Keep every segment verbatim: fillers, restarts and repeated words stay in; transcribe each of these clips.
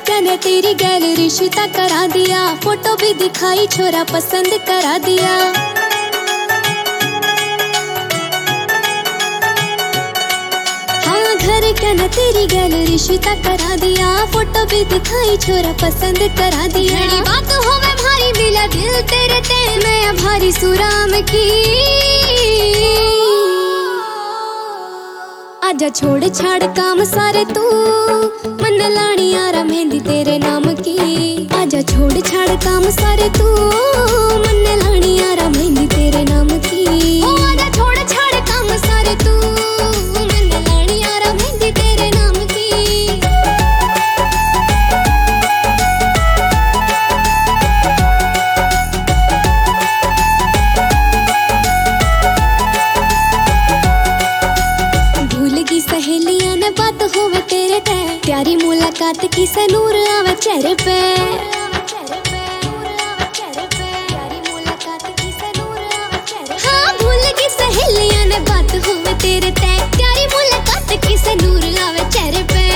क्या ने तेरी गैल रिश्ता करा दिया, फोटो भी दिखाई छोरा पसंद करा दिया। हाँ घर क्या ने तेरी गैल रिश्ता करा दिया, फोटो भी दिखाई छोरा पसंद करा दिया। बड़ी बात होवे भारी मिला दिल तेरे ते, मैं भारी सुराम की। आजा छोड़ छाड़ काम सारे तू, मन लानी आरा मेहंदी तेरे नाम की। आजा छोड़ छाड़ काम सारे तू, मन लानी आरा मेहंदी तेरे नाम की। ओ आजा छोड़ छाड़ काम सारे तू, मन लानी आरा मेहंदी तेरे नाम की। सहेलियां ने बात होवे तेरे ते, प्यारी मुलाकात की से नूर आवे चेहरे पे। हाँ भूल की सहेलियां ने बात होवे तेरे ते, प्यारी मुलाकात की से नूर आवे चेहरे पे।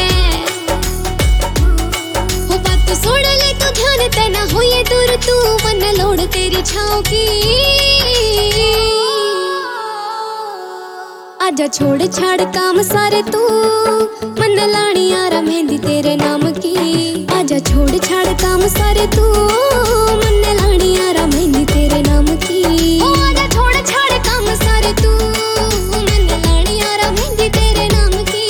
हो बात सुन ले तू ध्यान ते ना हो ये दूर तू, मन लोड़ तेरी छाँव की। आजा छोड़ छाड़ काम सारे तू, मन लानी आरा मेहंदी तेरे नाम की। आजा छोड़ छाड़ काम सारे तू, मन लानी आरा मेहंदी तेरे नाम की। ओ आजा छोड़ छाड़ काम सारे तू, मन लानी आरा मेहंदी तेरे नाम की।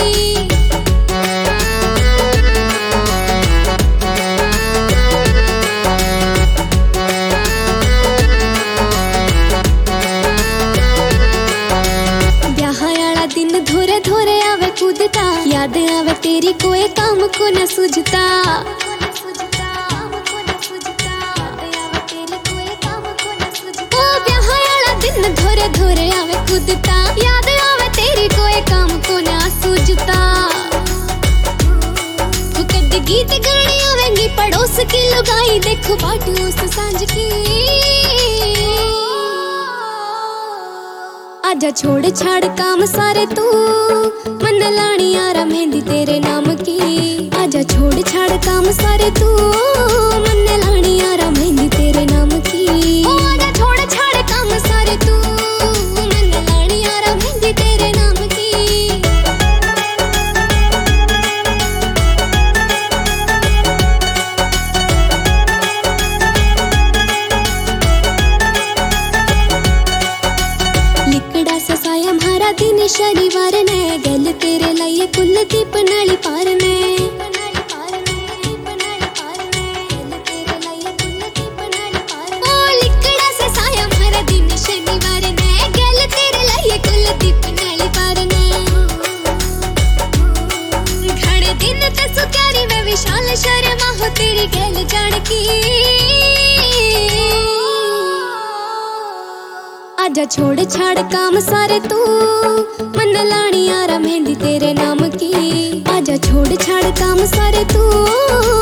धोरे धोरे आवे कूदता, याद आवे तेरी कोई काम को न सूझता। ओ ब्याह वाला दिन धोरे धोरे आवे कूदता, याद आवे तेरी कोई काम को न सूझता। तू कद गीत गाने आवेंगी पड़ोस की लुगाई, देखो बाटू उस सांझ की। आजा छोड़ छाड़ काम सारे तू, मन लानी आरा मेहंदी तेरे नाम की। आजा छोड़ छाड़ काम सारे तू, मन लानी आरा मेहंदी तेरे नाम की। ओ आजा छोड़ छाड़ काम सारे तू, मन लानी आरा मेहंदी तेरे नाम की। हमारा दिन शनिवार ने, गल तेरे लिए कुलदीप नाली पार ने। ओ लिकड़ा से साया हमारा दिन शनिवार ने, गल तेरे लिए कुलदीप नाली पार ने। घड़े दिन ते सुक्यारी में विशाल शर्मा हो तेरी गल जान की। आजा छोड़ छाड़ काम सारे तू, मन लानी आरा मेहंदी तेरे नाम की। आजा छोड़ छाड़ काम सारे तू,